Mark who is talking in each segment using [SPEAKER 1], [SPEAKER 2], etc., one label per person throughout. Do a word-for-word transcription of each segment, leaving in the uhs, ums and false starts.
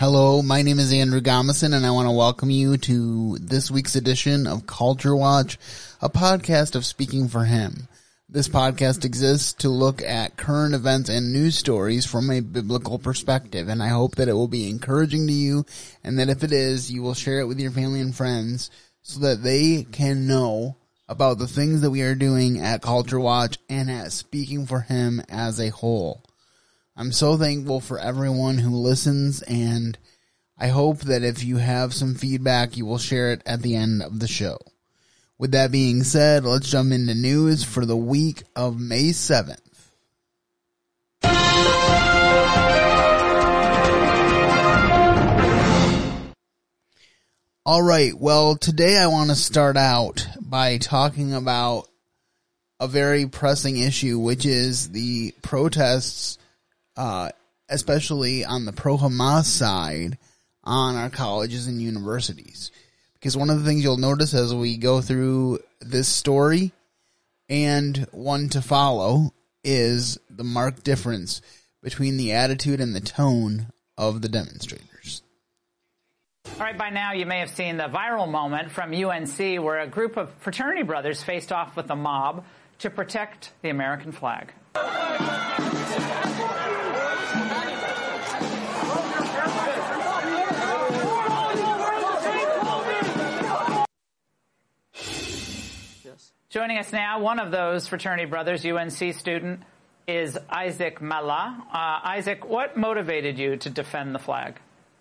[SPEAKER 1] Hello, my name is Andrew Gomison, and I want to welcome you to this week's edition of Culture Watch, a podcast of Speaking for Him. This podcast exists to look at current events and news stories from a biblical perspective, and I hope that it will be encouraging to you, and that if it is, you will share it with your family and friends so that they can know about the things that we are doing at Culture Watch and at Speaking for Him as a whole. I'm so thankful for everyone who listens, and I hope that if you have some feedback, you will share it at the end of the show. With that being said, let's jump into news for the week of May seventh. All right, well, today I want to start out by talking about a very pressing issue, which is the protests Uh, especially on the pro-Hamas side on our colleges and universities. Because one of the things you'll notice as we go through this story and one to follow is the marked difference between the attitude and the tone of the demonstrators.
[SPEAKER 2] All right, by now you may have seen the viral moment from U N C where a group of fraternity brothers faced off with a mob to protect the American flag. Joining us now, one of those fraternity brothers, U N C student, is Isaac Mala. Uh, Isaac, what motivated you to defend the flag?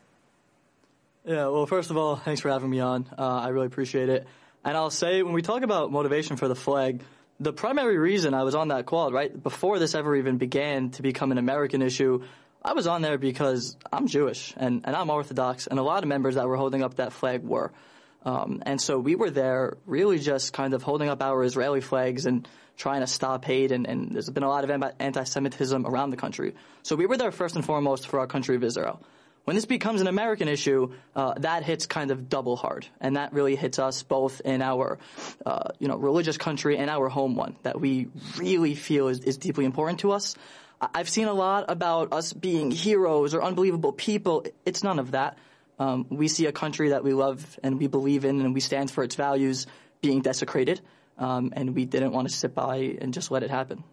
[SPEAKER 3] Yeah, well, first of all, thanks for having me on. Uh, I really appreciate it. And I'll say, when we talk about motivation for the flag, the primary reason I was on that quad, right, before this ever even began to become an American issue, I was on there because I'm Jewish and, and I'm Orthodox, and a lot of members that were holding up that flag were. Um, and so we were there really just kind of holding up our Israeli flags and trying to stop hate, and, and there's been a lot of anti-Semitism around the country. So we were there first and foremost for our country of Israel. When this becomes an American issue, uh, that hits kind of double hard, and that really hits us both in our, uh, you know, religious country and our home one that we really feel is, is deeply important to us. I've seen a lot about us being heroes or unbelievable people. It's none of that. Um, we see a country that we love and we believe in and we stand for its values being desecrated, um, and we didn't want to sit by and just let it happen.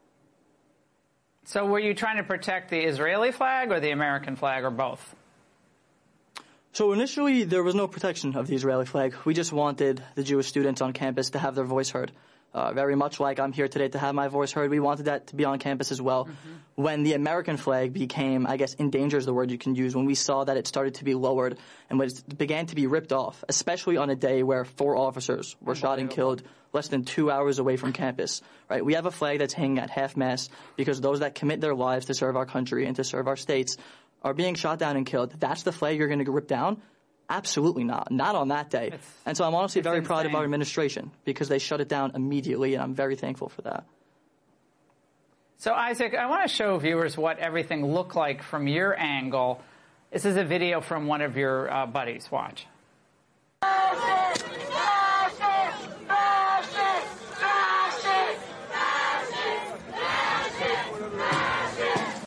[SPEAKER 2] So were you trying to protect the Israeli flag or the American flag, or both?
[SPEAKER 3] So initially there was no protection of the Israeli flag. We just wanted the Jewish students on campus to have their voice heard. Uh, very much like I'm here today to have my voice heard, we wanted that to be on campus as well. Mm-hmm. When the American flag became, I guess, in danger is the word you can use, when we saw that it started to be lowered and when it began to be ripped off, especially on a day where four officers were shot and killed less than two hours away from campus, right? We have a flag that's hanging at half-mast because those that commit their lives to serve our country and to serve our states are being shot down and killed. That's the flag you're going to rip down? Absolutely not. Not on that day. It's, and so I'm honestly very insane. Proud of our administration because they shut it down immediately, and I'm very thankful for that.
[SPEAKER 2] So, Isaac, I want to show viewers what everything looked like from your angle. This is a video from one of your uh, buddies. Watch.
[SPEAKER 4] Fascist! Fascist! Fascist! Fascist! Fascist! Fascist!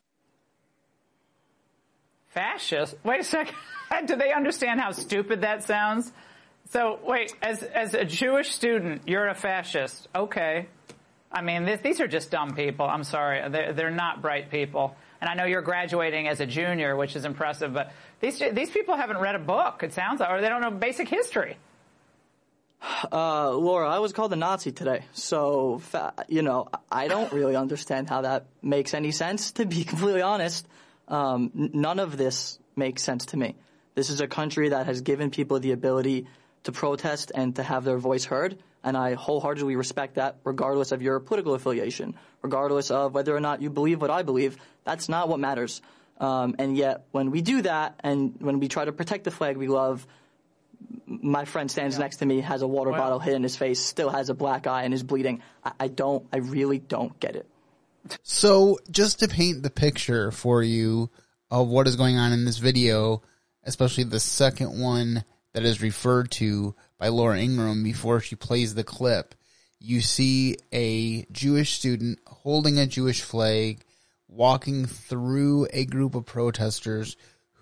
[SPEAKER 2] Fascist? Wait a second. Do they understand how stupid that sounds? So, wait, as as a Jewish student, you're a fascist. Okay. I mean, th- these are just dumb people. I'm sorry. They're, they're not bright people. And I know you're graduating as a junior, which is impressive, but these these people haven't read a book, it sounds like, or they don't know basic history.
[SPEAKER 3] Uh, Laura, I was called a Nazi today. So, you know, I don't really understand how that makes any sense, to be completely honest. Um, none of this makes sense to me. This is a country that has given people the ability to protest and to have their voice heard, and I wholeheartedly respect that regardless of your political affiliation, regardless of whether or not you believe what I believe. That's not what matters. Um, and yet, when we do that and when we try to protect the flag we love, my friend stands yeah. next to me, has a water well, bottle hit in his face, still has a black eye and is bleeding. I, I don't, I really don't get it.
[SPEAKER 1] So, just to paint the picture for you of what is going on in this video, especially the second one that is referred to by Laura Ingraham before she plays the clip, you see a Jewish student holding a Jewish flag, walking through a group of protesters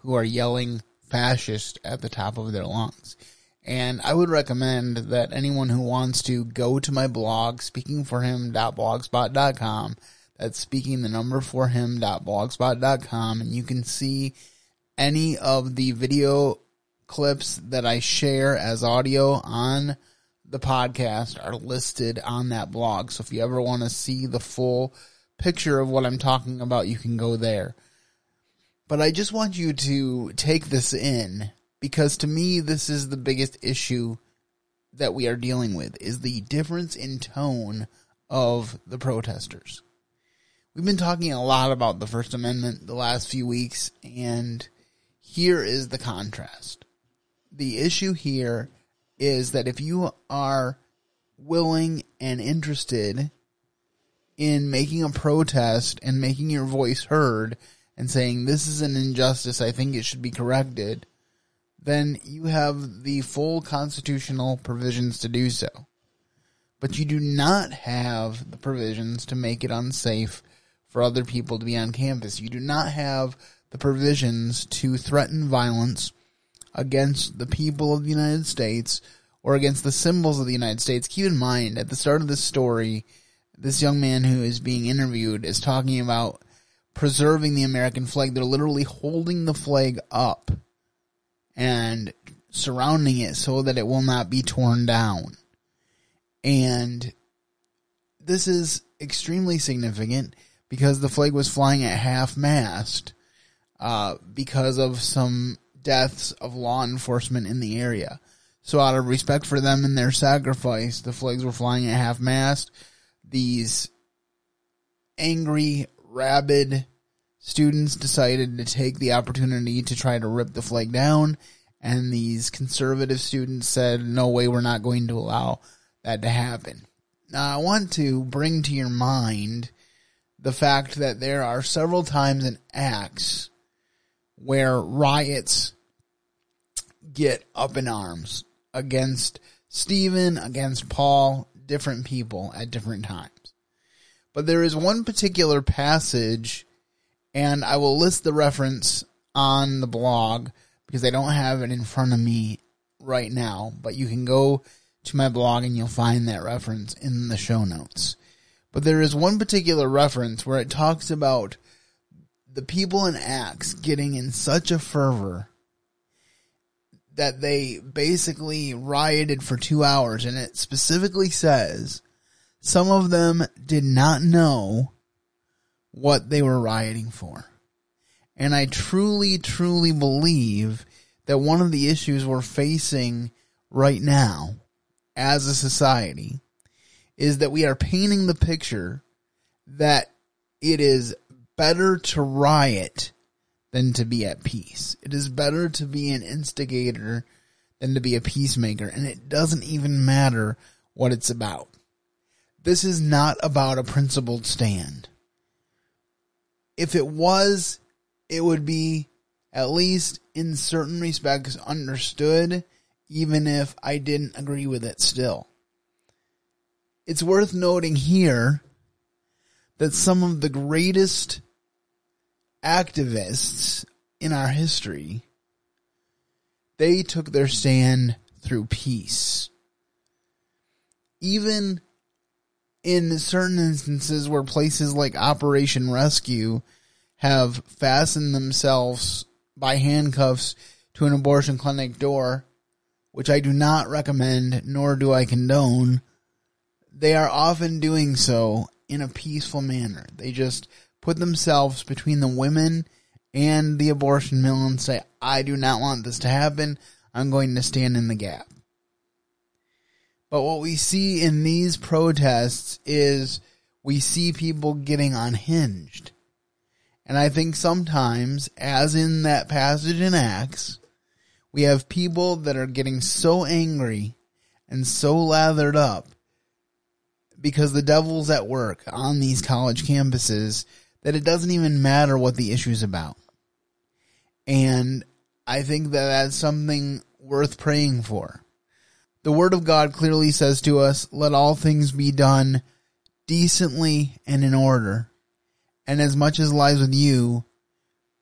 [SPEAKER 1] who are yelling fascist at the top of their lungs. And I would recommend that anyone who wants to go to my blog, speaking for him dot blogspot dot com. That's speaking the number for him dot blogspot dot com, and you can see any of the video clips that I share as audio on the podcast are listed on that blog. So if you ever want to see the full picture of what I'm talking about, you can go there. But I just want you to take this in, because to me, this is the biggest issue that we are dealing with, is the difference in tone of the protesters. We've been talking a lot about the First Amendment the last few weeks, and here is the contrast. The issue here is that if you are willing and interested in making a protest and making your voice heard and saying, this is an injustice, I think it should be corrected, then you have the full constitutional provisions to do so. But you do not have the provisions to make it unsafe for other people to be on campus. You do not have the provisions to threaten violence against the people of the United States or against the symbols of the United States. Keep in mind, at the start of this story, this young man who is being interviewed is talking about preserving the American flag. They're literally holding the flag up and surrounding it so that it will not be torn down. And this is extremely significant because the flag was flying at half-mast uh, because of some deaths of law enforcement in the area. So out of respect for them and their sacrifice, the flags were flying at half-mast. These angry, rabid students decided to take the opportunity to try to rip the flag down, and these conservative students said, no way, we're not going to allow that to happen. Now, I want to bring to your mind the fact that there are several times in Acts where riots get up in arms against Stephen, against Paul, different people at different times. But there is one particular passage, and I will list the reference on the blog because I don't have it in front of me right now, but you can go to my blog and you'll find that reference in the show notes. But there is one particular reference where it talks about the people in Acts getting in such a fervor that they basically rioted for two hours, and it specifically says some of them did not know what they were rioting for. And I truly, truly believe that one of the issues we're facing right now as a society is that we are painting the picture that it is better to riot than to be at peace. It is better to be an instigator than to be a peacemaker, and it doesn't even matter what it's about. This is not about a principled stand. If it was, it would be, at least in certain respects, understood, even if I didn't agree with it still. It's worth noting here that some of the greatest activists in our history, they took their stand through peace. Even in certain instances where places like Operation Rescue have fastened themselves by handcuffs to an abortion clinic door, which I do not recommend, nor do I condone, they are often doing so in a peaceful manner. They just put themselves between the women and the abortion mill and say, I do not want this to happen. I'm going to stand in the gap. But what we see in these protests is we see people getting unhinged. And I think sometimes, as in that passage in Acts, we have people that are getting so angry and so lathered up because the devil's at work on these college campuses that it doesn't even matter what the issue's about. And I think that that's something worth praying for. The Word of God clearly says to us, let all things be done decently and in order. And as much as lies with you,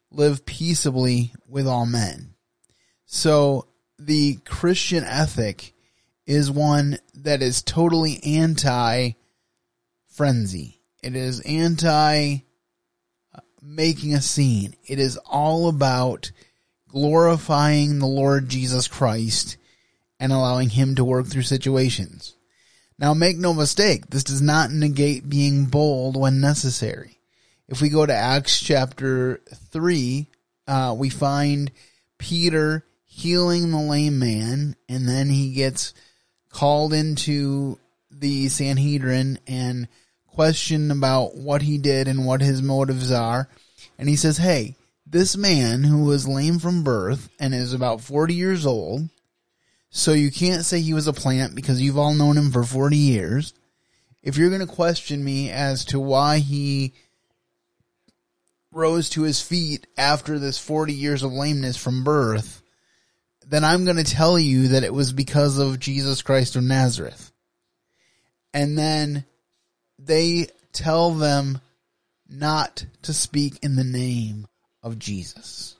[SPEAKER 1] live peaceably with all men. So the Christian ethic is one that is totally anti-frenzy. It is anti making a scene. It is all about glorifying the Lord Jesus Christ and allowing him to work through situations. Now, make no mistake, this does not negate being bold when necessary. If we go to Acts chapter three, uh, we find Peter healing the lame man, and then he gets called into the Sanhedrin and questioned about what he did and what his motives are. And he says, hey, this man who was lame from birth and is about forty years old, so you can't say he was a plant because you've all known him for forty years. If you're going to question me as to why he rose to his feet after this forty years of lameness from birth, then I'm going to tell you that it was because of Jesus Christ of Nazareth. And then they tell them not to speak in the name of Jesus.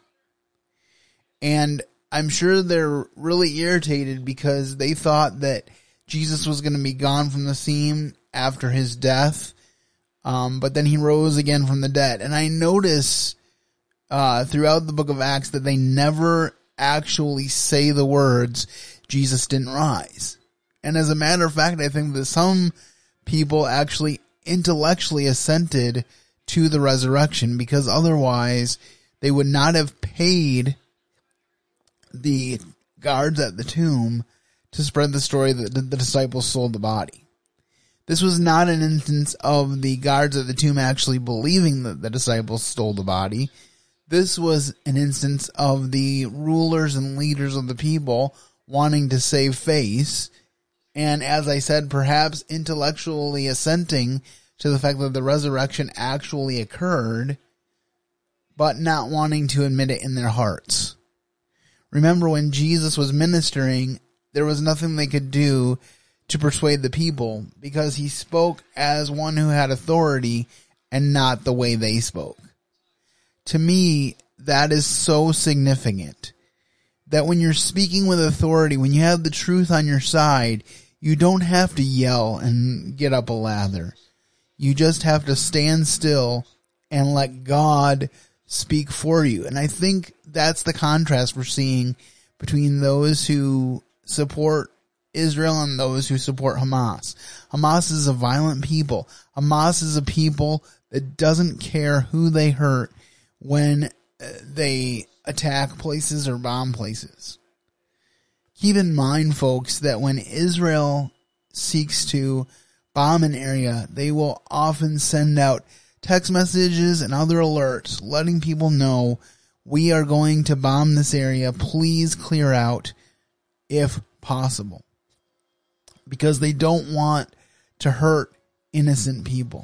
[SPEAKER 1] And I'm sure they're really irritated because they thought that Jesus was going to be gone from the scene after his death. Um, but then he rose again from the dead. And I notice uh, throughout the book of Acts that they never actually say the words, Jesus didn't rise. And as a matter of fact, I think that some people actually intellectually assented to the resurrection, because otherwise they would not have paid the guards at the tomb to spread the story that the disciples sold the body. This was not an instance of the guards at the tomb actually believing that the disciples stole the body. This was an instance of the rulers and leaders of the people wanting to save face, and as I said, perhaps intellectually assenting to the fact that the resurrection actually occurred, but not wanting to admit it in their hearts. Remember, when Jesus was ministering, there was nothing they could do to persuade the people, because he spoke as one who had authority and not the way they spoke. To me, that is so significant, that when you're speaking with authority, when you have the truth on your side, you don't have to yell and get up a lather. You just have to stand still and let God speak for you. And I think that's the contrast we're seeing between those who support Israel and those who support Hamas. Hamas is a violent people. Hamas is a people that doesn't care who they hurt when they attack places or bomb places. Keep in mind, folks, that when Israel seeks to bomb an area, they will often send out text messages and other alerts letting people know, we are going to bomb this area. Please clear out if possible. Because they don't want to hurt innocent people.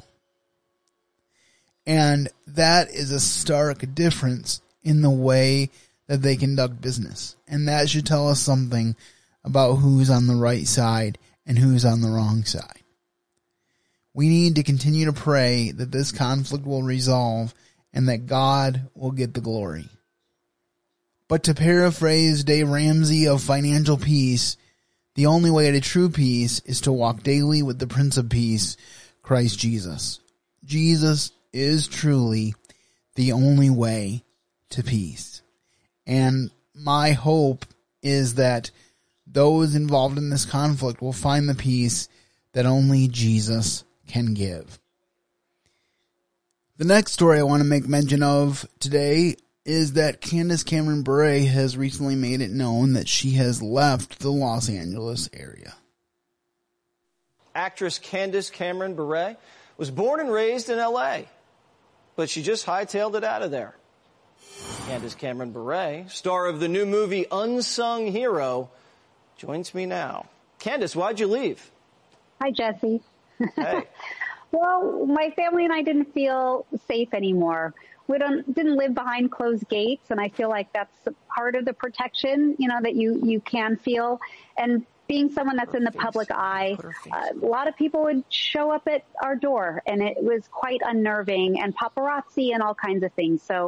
[SPEAKER 1] And that is a stark difference in the way that they conduct business. And that should tell us something about who's on the right side and who's on the wrong side. We need to continue to pray that this conflict will resolve and that God will get the glory. But to paraphrase Dave Ramsey of Financial Peace, the only way to true peace is to walk daily with the Prince of Peace, Christ Jesus. Jesus is truly the only way to peace. And my hope is that those involved in this conflict will find the peace that only Jesus can give. The next story I want to make mention of today is that Candace Cameron Bure has recently made it known that she has left the Los Angeles area.
[SPEAKER 5] Actress Candace Cameron Bure was born and raised in L A, but she just hightailed it out of there. Candace Cameron Bure, star of the new movie Unsung Hero, joins me now. Candace, why'd you leave?
[SPEAKER 6] Hi, Jesse.
[SPEAKER 5] Hey.
[SPEAKER 6] Well, my family and I didn't feel safe anymore. We don't didn't live behind closed gates, and I feel like that's part of the protection, you know, that you, you can feel. And being someone that's in the public eye, uh, a lot of people would show up at our door, and it was quite unnerving, and paparazzi and all kinds of things. So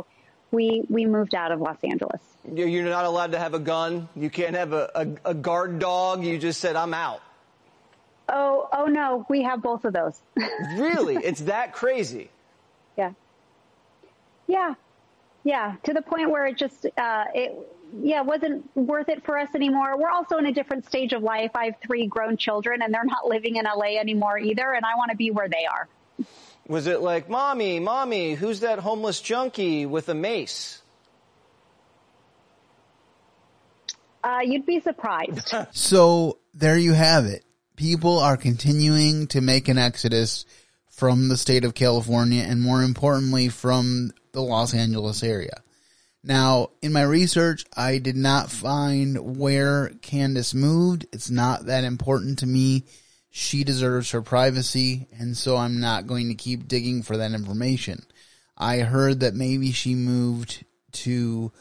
[SPEAKER 6] we, we moved out of Los Angeles.
[SPEAKER 5] You're not allowed to have a gun. You can't have a, a, a guard dog. You just said, I'm out.
[SPEAKER 6] Oh, oh no, we have both of those.
[SPEAKER 5] Really? It's that crazy?
[SPEAKER 6] Yeah. Yeah. Yeah. To the point where it just, uh, it, yeah, wasn't worth it for us anymore. We're also in a different stage of life. I have three grown children and they're not living in L A anymore either. And I want to be where they are.
[SPEAKER 5] Was it like, mommy, mommy, who's that homeless junkie with a mace?
[SPEAKER 6] Uh, you'd be surprised.
[SPEAKER 1] So there you have it. People are continuing to make an exodus from the state of California and, more importantly, from the Los Angeles area. Now, in my research, I did not find where Candace moved. It's not that important to me. She deserves her privacy, and so I'm not going to keep digging for that information. I heard that maybe she moved to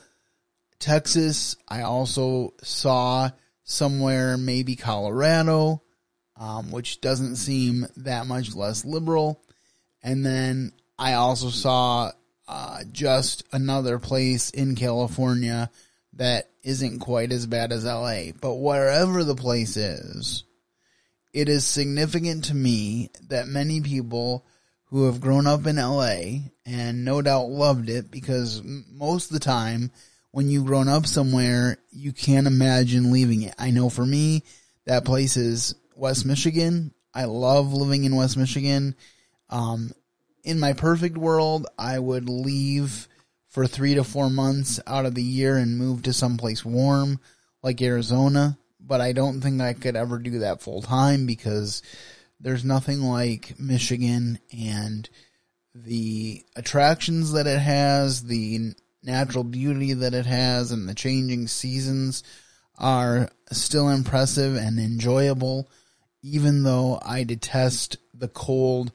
[SPEAKER 1] Texas. I also saw somewhere maybe Colorado, um, which doesn't seem that much less liberal. And then I also saw uh, just another place in California that isn't quite as bad as L A. But wherever the place is, it is significant to me that many people who have grown up in L A and no doubt loved it, because most of the time when you've grown up somewhere, you can't imagine leaving it. I know for me, that place is West Michigan. I love living in West Michigan. Um, in my perfect world, I would leave for three to four months out of the year and move to someplace warm like Arizona. But I don't think I could ever do that full time, because there's nothing like Michigan and the attractions that it has, the natural beauty that it has, and the changing seasons are still impressive and enjoyable, even though I detest the cold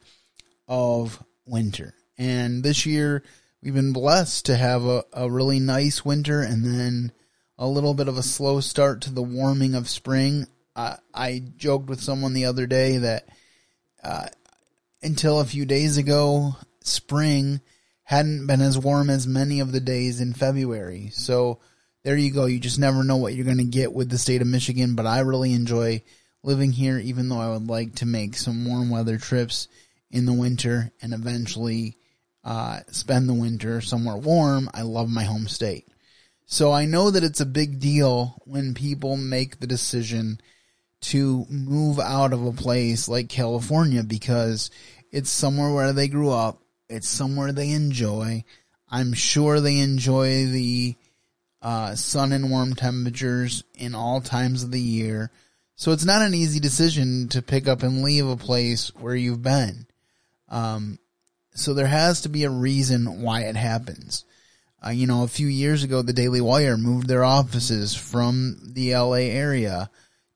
[SPEAKER 1] of winter. And this year, we've been blessed to have a, a really nice winter and then a little bit of a slow start to the warming of spring. Uh, I joked with someone the other day that uh, until a few days ago, spring hadn't been as warm as many of the days in February. So there you go. You just never know what you're going to get with the state of Michigan, but I really enjoy living here, even though I would like to make some warm weather trips in the winter and eventually uh, spend the winter somewhere warm. I love my home state. So I know that it's a big deal when people make the decision to move out of a place like California, because it's somewhere where they grew up. It's somewhere they enjoy. I'm sure they enjoy the uh, sun and warm temperatures in all times of the year. So it's not an easy decision to pick up and leave a place where you've been. Um, so there has to be a reason why it happens. Uh, you know, a few years ago, the Daily Wire moved their offices from the L A area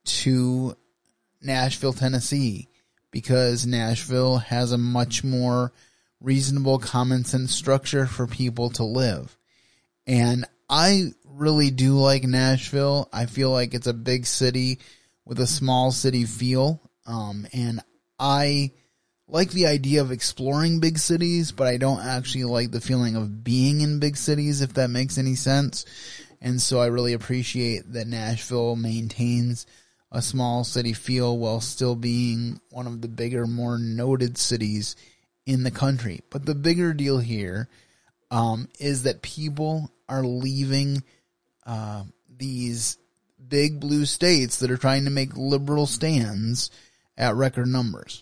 [SPEAKER 1] to Nashville, Tennessee, because Nashville has a much more reasonable common sense structure for people to live. And I really do like Nashville. I feel like it's a big city with a small city feel. Um, and I like the idea of exploring big cities, but I don't actually like the feeling of being in big cities, if that makes any sense. And so I really appreciate that Nashville maintains a small city feel while still being one of the bigger, more noted cities in the country. But the bigger deal here um, is that people are leaving uh, these big blue states that are trying to make liberal stands at record numbers.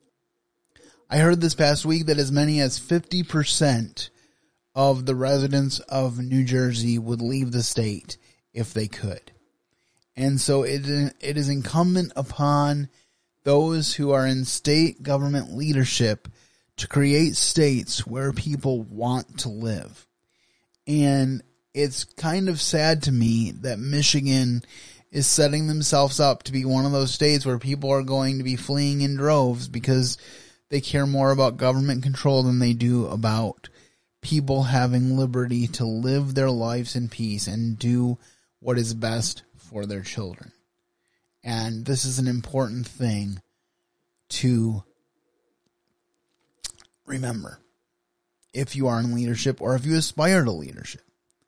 [SPEAKER 1] I heard this past week that as many as fifty percent of the residents of New Jersey would leave the state if they could. And so it it is incumbent upon those who are in state government leadership to create states where people want to live. And it's kind of sad to me that Michigan is setting themselves up to be one of those states where people are going to be fleeing in droves because they care more about government control than they do about people having liberty to live their lives in peace and do what is best for their children. And this is an important thing to remember. if you are in leadership or if you aspire to leadership.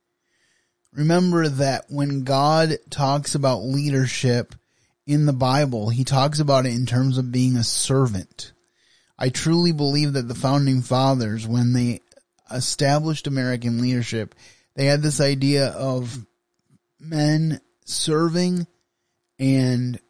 [SPEAKER 1] Remember that when God talks about leadership in the Bible, he talks about it in terms of being a servant. I truly believe that the founding fathers, when they established American leadership, they had this idea of men serving and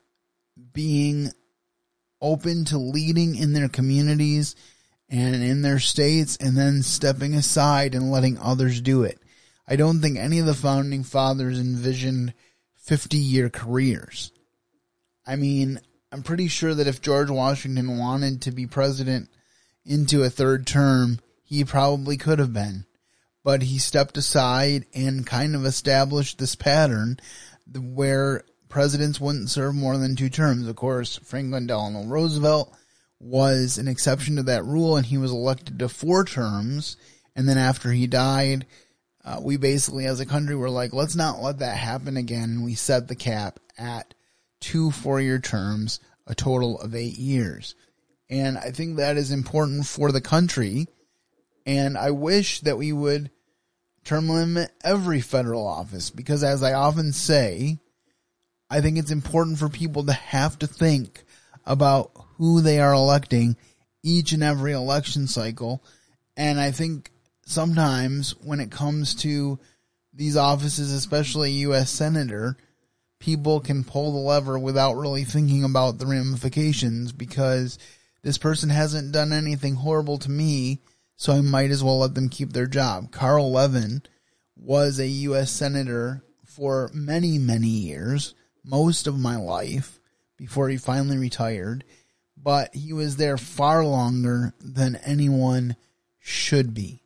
[SPEAKER 1] being open to leading in their communities and in their states, and then stepping aside and letting others do it. I don't think any of the founding fathers envisioned fifty-year careers. I mean, I'm pretty sure that if George Washington wanted to be president into a third term, he probably could have been. But he stepped aside and kind of established this pattern where presidents wouldn't serve more than two terms. Of course, Franklin Delano Roosevelt was an exception to that rule, and he was elected to four terms. And then after he died, uh, we basically as a country were like, let's not let that happen again. And we set the cap at two four-year terms, a total of eight years. And I think that is important for the country. And I wish that we would term limit every federal office, because as I often say, I think it's important for people to have to think about who they are electing each and every election cycle. And I think sometimes when it comes to these offices, especially U S Senator, people can pull the lever without really thinking about the ramifications, because this person hasn't done anything horrible to me, so I might as well let them keep their job. Carl Levin was a U S Senator for many, many years, most of my life, before he finally retired. But he was there far longer than anyone should be.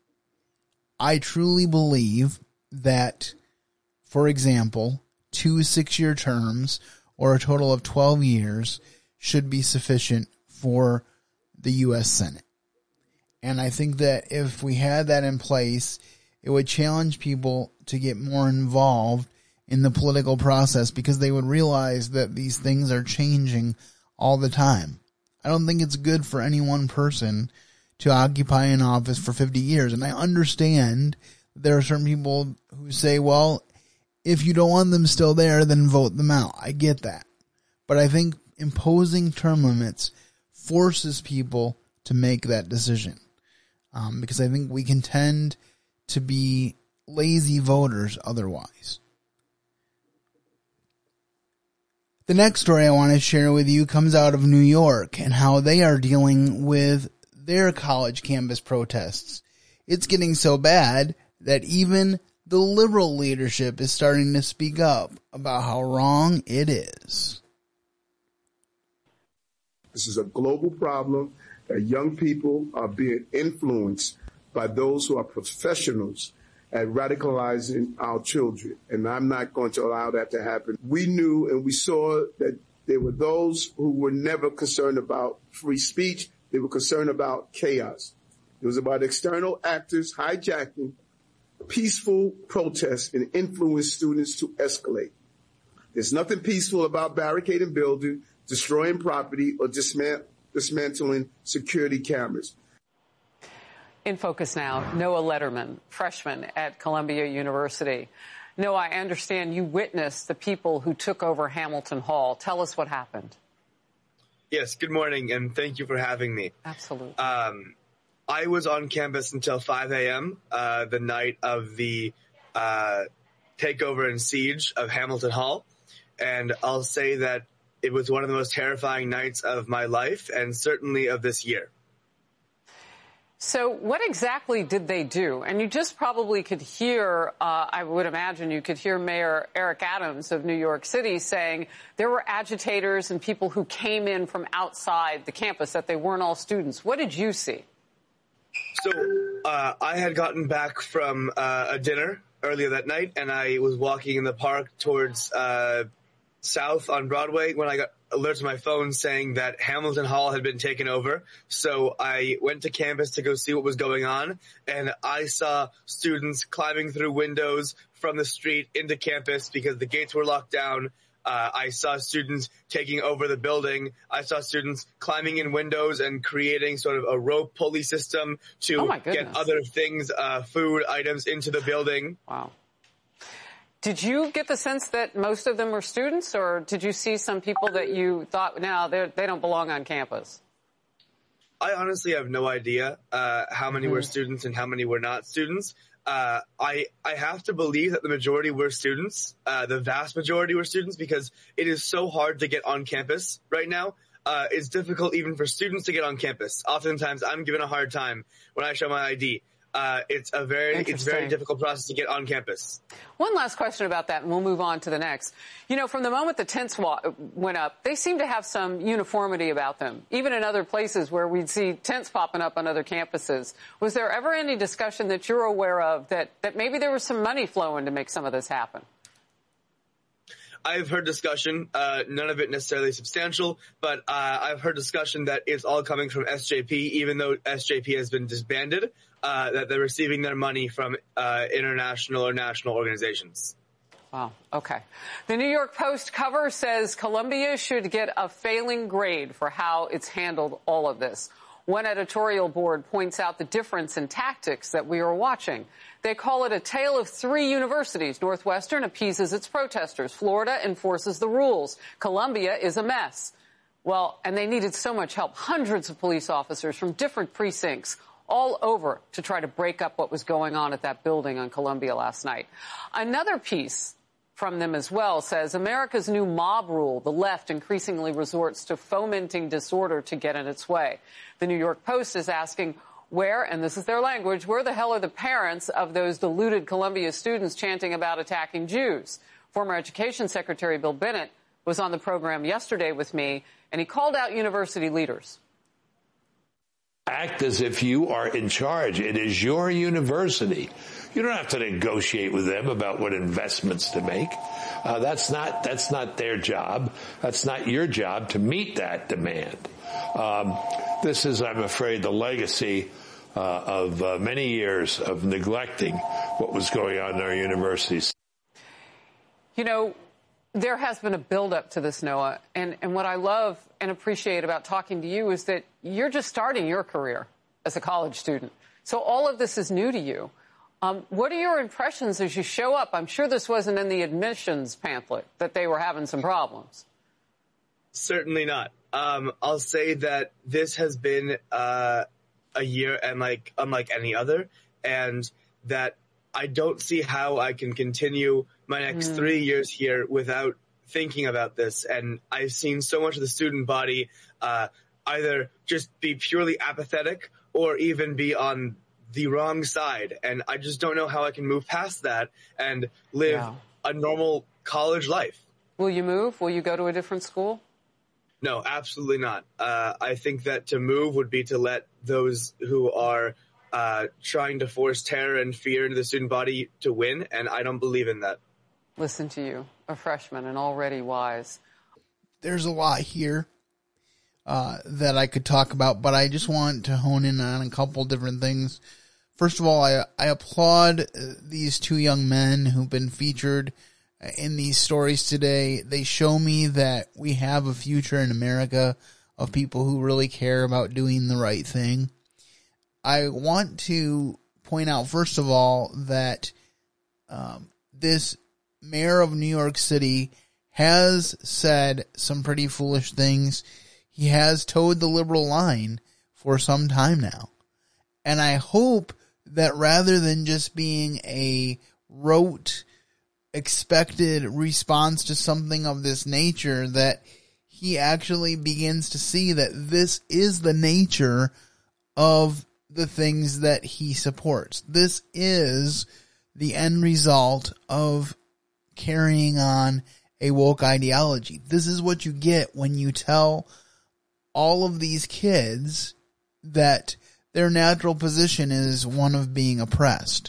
[SPEAKER 1] I truly believe that, for example, two six-year terms or a total of twelve years should be sufficient for the U S Senate. And I think that if we had that in place, it would challenge people to get more involved in the political process, because they would realize that these things are changing all the time. I don't think it's good for any one person to occupy an office for fifty years. And I understand there are certain people who say, well, if you don't want them still there, then vote them out. I get that. But I think imposing term limits forces people to make that decision. Um, because I think we can tend to be lazy voters otherwise. The next story I want to share with you comes out of New York and how they are dealing with their college campus protests. It's getting so bad that even the liberal leadership is starting to speak up about how wrong it is.
[SPEAKER 7] This is a global problem that young people are being influenced by those who are professionals at radicalizing our children. And I'm not going to allow that to happen. We knew and we saw that there were those who were never concerned about free speech. They were concerned about chaos. It was about external actors hijacking peaceful protests and influence students to escalate. There's nothing peaceful about barricading buildings, destroying property, or dismant- dismantling security cameras.
[SPEAKER 8] In focus now, Noah Letterman, freshman at Columbia University. Noah, I understand you witnessed the people who took over Hamilton Hall. Tell us what happened.
[SPEAKER 9] Yes, good morning, and thank you for having me.
[SPEAKER 8] Absolutely.
[SPEAKER 9] Um, I was on campus until five a.m. Uh, the night of the uh, takeover and siege of Hamilton Hall, and I'll say that it was one of the most terrifying nights of my life and certainly of this year.
[SPEAKER 8] So what exactly did they do? And you just probably could hear, uh, I would imagine you could hear Mayor Eric Adams of New York City saying there were agitators and people who came in from outside the campus, that they weren't all students. What did you see?
[SPEAKER 9] So uh, I had gotten back from uh, a dinner earlier that night, and I was walking in the park towards uh, south on Broadway when I got alert to my phone saying that Hamilton Hall had been taken over. So I went to campus to go see what was going on, and I saw students climbing through windows from the street into campus because the gates were locked down. Uh, I saw students taking over the building. I saw students climbing in windows and creating sort of a rope pulley system to
[SPEAKER 8] Oh, my
[SPEAKER 9] get
[SPEAKER 8] goodness.
[SPEAKER 9] other things, uh, food items into the building.
[SPEAKER 8] Wow. Did you get the sense that most of them were students, or did you see some people that you thought, no, they're- they don't belong on campus?
[SPEAKER 9] I honestly have no idea uh, how many were students and how many were not students. Uh, I I have to believe that the majority were students, uh, the vast majority were students, because it is so hard to get on campus right now. Uh, it's difficult even for students to get on campus. Oftentimes, I'm given a hard time when I show my I D. Uh, it's a very it's a very
[SPEAKER 8] Interesting.
[SPEAKER 9] difficult process to get on campus.
[SPEAKER 8] One last question about that, and we'll move on to the next. You know, from the moment the tents wa- went up, they seem to have some uniformity about them, even in other places where we'd see tents popping up on other campuses. Was there ever any discussion that you're aware of that, that maybe there was some money flowing to make some of this happen?
[SPEAKER 9] I've heard discussion, uh, none of it necessarily substantial, but uh, I've heard discussion that it's all coming from S J P, even though S J P has been disbanded, uh, that they're receiving their money from uh, international or national organizations.
[SPEAKER 8] Wow. Okay. The New York Post cover says Columbia should get a failing grade for how it's handled all of this. One editorial board points out the difference in tactics that we are watching. They call it a tale of three universities. Northwestern appeases its protesters. Florida enforces the rules. Columbia is a mess. Well, and they needed so much help. Hundreds of police officers from different precincts all over to try to break up what was going on at that building on Columbia last night. Another piece from them as well says America's new mob rule, the left increasingly resorts to fomenting disorder to get in its way. The New York Post is asking where, and this is their language, where the hell are the parents of those deluded Columbia students chanting about attacking Jews? Former Education Secretary Bill Bennett was on the program yesterday with me, and he called out university leaders.
[SPEAKER 10] Act as if you are in charge. It is your university. You don't have to negotiate with them about what investments to make. Uh, that's not that's not their job. That's not your job to meet that demand. Um, this is, I'm afraid, the legacy uh, of uh, many years of neglecting what was going on in our universities.
[SPEAKER 8] You know, there has been a buildup to this, Noah, and, and what I love and appreciate about talking to you is that you're just starting your career as a college student. So all of this is new to you. Um, what are your impressions as you show up? I'm sure this wasn't in the admissions pamphlet that they were having some problems.
[SPEAKER 9] Certainly not. Um, I'll say that this has been uh, a year and like unlike any other, and that I don't see how I can continue my next mm. three years here without thinking about this. And I've seen so much of the student body uh, either just be purely apathetic or even be on the wrong side. And I just don't know how I can move past that and live yeah. a normal college life.
[SPEAKER 8] Will you move? Will you go to a different school?
[SPEAKER 9] No, absolutely not. Uh, I think that to move would be to let those who are uh, trying to force terror and fear into the student body to win, and I don't believe in that.
[SPEAKER 8] Listen to you, a freshman and already wise.
[SPEAKER 1] There's a lot here uh, that I could talk about, but I just want to hone in on a couple different things. First of all, I, I applaud these two young men who've been featured in these stories today. They show me that we have a future in America of people who really care about doing the right thing. I want to point out, first of all, that um, this mayor of New York City has said some pretty foolish things. He has towed the liberal line for some time now. And I hope that rather than just being a rote, expected response to something of this nature, that he actually begins to see that this is the nature of the things that he supports. This is the end result of carrying on a woke ideology. This is what you get when you tell all of these kids that their natural position is one of being oppressed.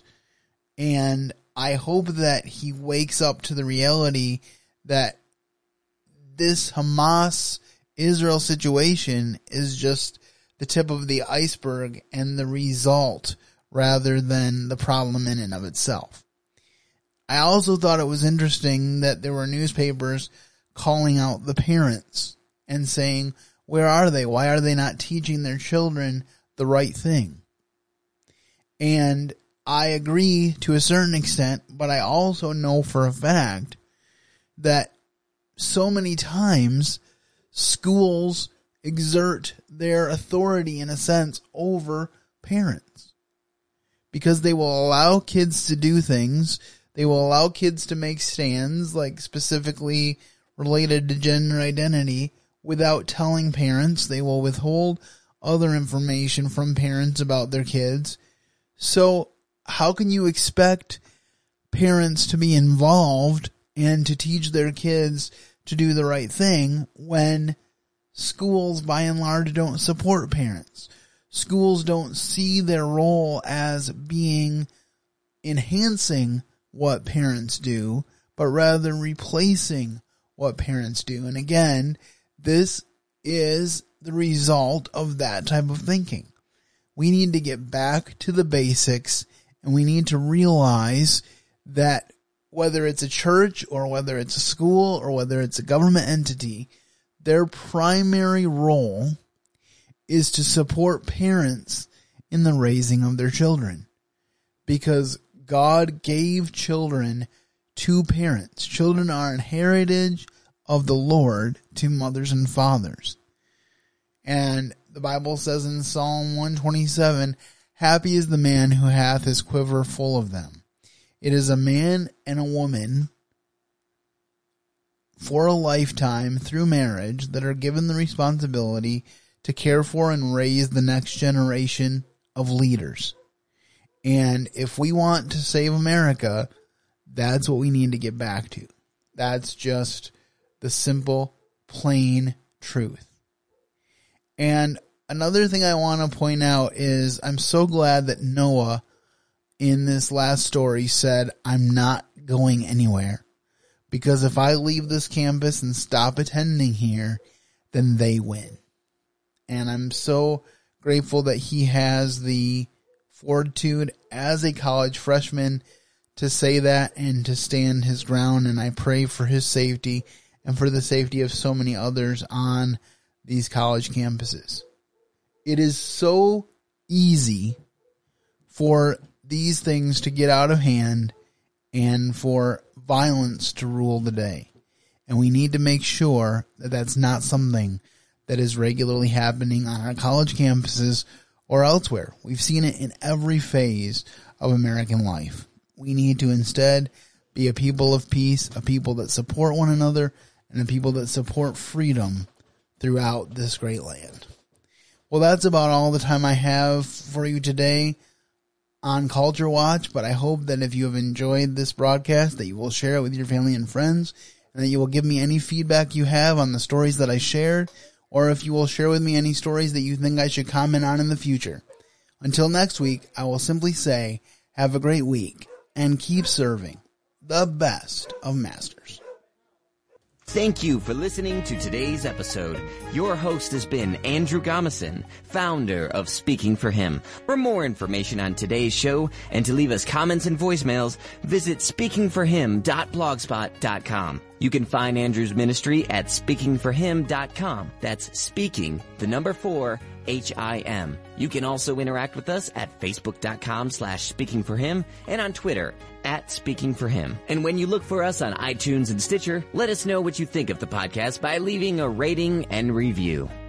[SPEAKER 1] And I hope that he wakes up to the reality that this Hamas-Israel situation is just the tip of the iceberg and the result rather than the problem in and of itself. I also thought it was interesting that there were newspapers calling out the parents and saying, where are they? Why are they not teaching their children the right thing? And I agree to a certain extent, but I also know for a fact that so many times schools exert their authority, in a sense, over parents. Because they will allow kids to do things. They will allow kids to make stands, like specifically related to gender identity, without telling parents. They will withhold other information from parents about their kids. So how can you expect parents to be involved and to teach their kids to do the right thing when schools, by and large, don't support parents? Schools don't see their role as being enhancing what parents do, but rather replacing what parents do. And again, this is the result of that type of thinking. We need to get back to the basics, and we need to realize that whether it's a church or whether it's a school or whether it's a government entity, their primary role is to support parents in the raising of their children. Because God gave children to parents. Children are an heritage of the Lord to mothers and fathers. And the Bible says in Psalm one twenty-seven, happy is the man who hath his quiver full of them. It is a man and a woman for a lifetime through marriage that are given the responsibility to care for and raise the next generation of leaders. And if we want to save America, that's what we need to get back to. That's just the simple, plain truth. And another thing I want to point out is I'm so glad that Noah in this last story said, I'm not going anywhere. Because if I leave this campus and stop attending here, then they win. And I'm so grateful that he has the fortitude as a college freshman to say that and to stand his ground. And I pray for his safety and for the safety of so many others on these college campuses. It is so easy for these things to get out of hand and for violence to rule the day. And we need to make sure that that's not something that is regularly happening on our college campuses or elsewhere. We've seen it in every phase of American life. We need to instead be a people of peace, a people that support one another, and a people that support freedom throughout this great land. Well, that's about all the time I have for you today on Culture Watch, but I hope that if you have enjoyed this broadcast, that you will share it with your family and friends, and that you will give me any feedback you have on the stories that I shared, or if you will share with me any stories that you think I should comment on in the future. Until next week, I will simply say, have a great week, and keep serving the best of masters.
[SPEAKER 11] Thank you for listening to today's episode. Your host has been Andrew Gomison, founder of Speaking for Him. For more information on today's show and to leave us comments and voicemails, visit speaking for him dot blogspot dot com. You can find Andrew's ministry at speaking for him dot com. That's speaking, the number four, H I M. You can also interact with us at facebook.com slash speakingforhim and on Twitter at speakingforhim. And when you look for us on iTunes and Stitcher, let us know what you think of the podcast by leaving a rating and review.